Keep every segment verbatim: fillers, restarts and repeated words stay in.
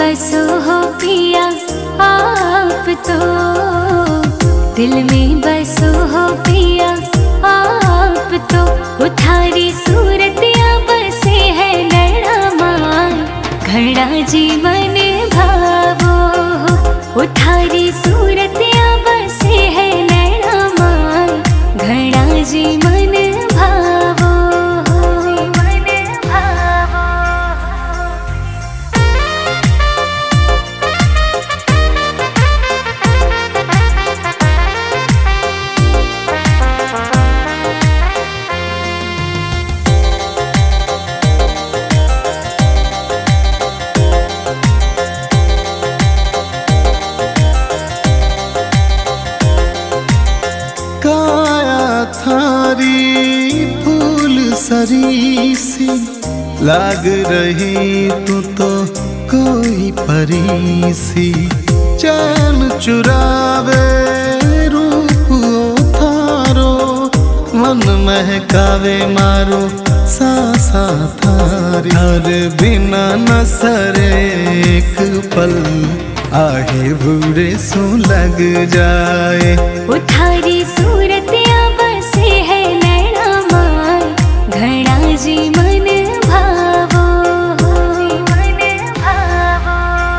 बसो हो पिया आप तो, दिल में बसो हो पिया आप तो। उठारी सूरतिया बसे है नैना मान, घड़ा जी मन भावो हो। उठारी सूरतिया बसे है नैना मान, घड़ा जी मन भावो हो, मन भावो। काया थारी फूल सरी सी लाग रही तू तो कोई परी सी। चैन चुरावे रूप थारो, मन महकावे मारो सासा थारी। हर बिना न सरे एक पल, आहे बुरे सो लग जाए। उठारी सूरतिया बसे है नैना मान, घड़ा जी मन भावो हो, मन भावो।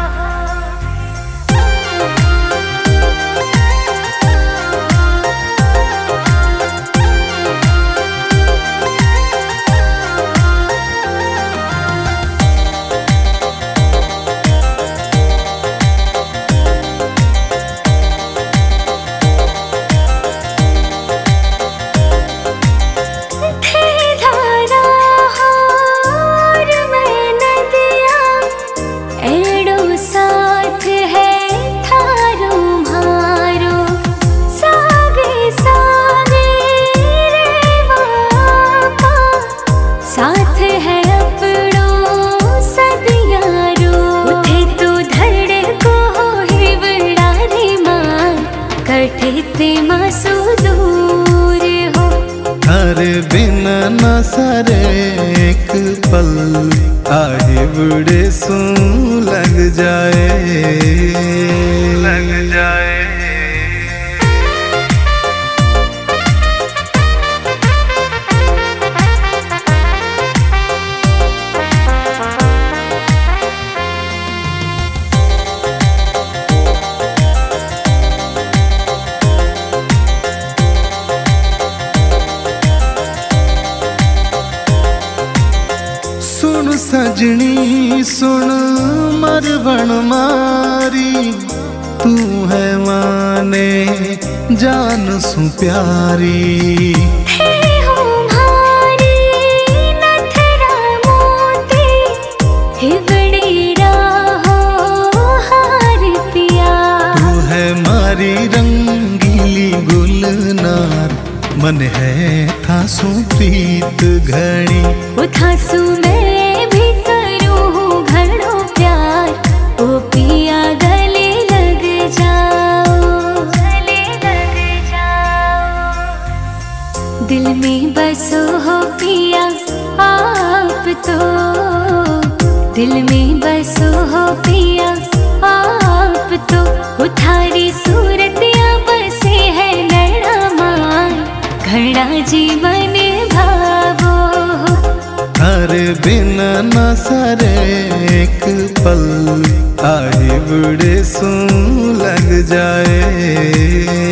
साथ है अपनों सदियारो, उठे तो धड़ को ही बड़ा रे मान, कटे ते मासू दूर हो। हर बिना न सरे एक पल, आहे बुढ़े सू लग जाए, लग जाए। सुन सजनी सुन मरवण मारी, तू है माने जान सु प्यारी। हे हो मारी नथरा मोती, हिवड़ी राहो हार पिया। तू है मारी रंगीली गुलनार, मन है थासु प्रीत घड़ी। उठासु मैं भी करूँ घड़ो प्यार, ओ पिया गले लग जाओ, गले लग जाओ। दिल में बसो हो पिया आप तो, दिल में बसो हो पिया आप तो। उठारी सूरतिया बसे है नैना मान, घड़ा जी मन भावो हो। हर बिना न सरे एक पल, आहे बुढ़े सू लग जाए।